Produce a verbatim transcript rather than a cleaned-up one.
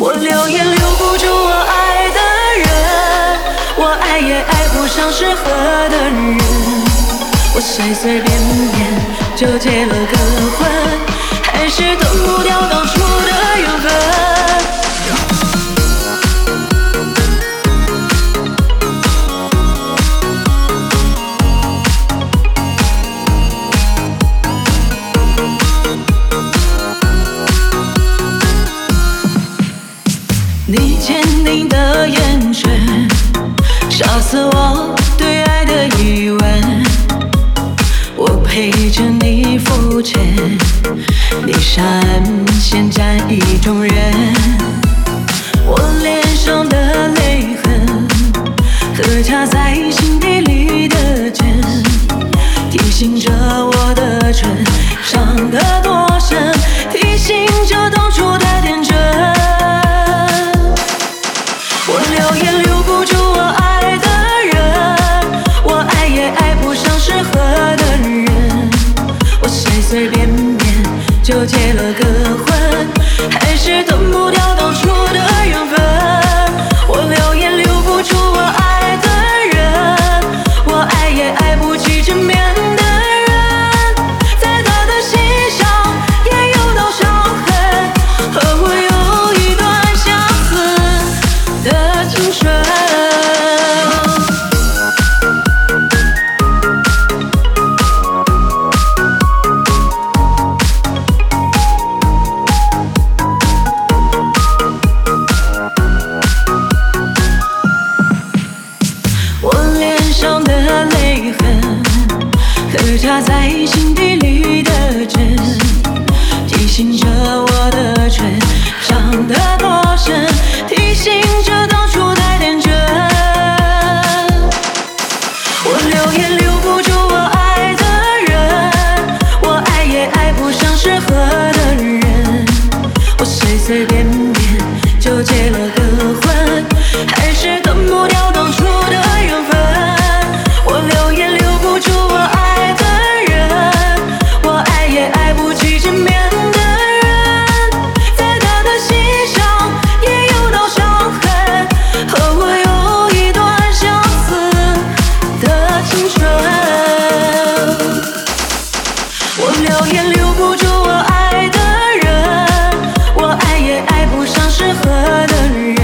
我留也留不住我爱的人，我爱也爱不上适合的人，我随随便便就结了个婚，还是等不掉当初的缘分。你坚定的眼神，杀死我对爱的疑问。我陪着你肤浅，你闪现战意中人。我脸上的泪痕，和插在心底里的针，提醒着我的唇伤得多深，提醒着当初的天真。我留也留不住我爱的人，我爱也爱不上适合的人，我随随便便就结了个婚，还是等不掉当初的缘分。我留也留不住我爱的人，我爱也爱不起枕边的人，在他的心上也有道伤痕，和我有一段相似的青春。我脸上的泪痕，和插在心底里的针，提醒着我的唇伤得多深，提醒着当初太天真。我留也留不住我爱的人，我爱也爱不上适合的人，我随随便便就结了个婚，还是等不掉当初的缘分。我留也留不住我爱的人，我爱也爱不起枕边的人，在他的心上也有道伤痕，和我有一段相似的青春。我留也留不住我爱的人，我爱也爱不上适合的人，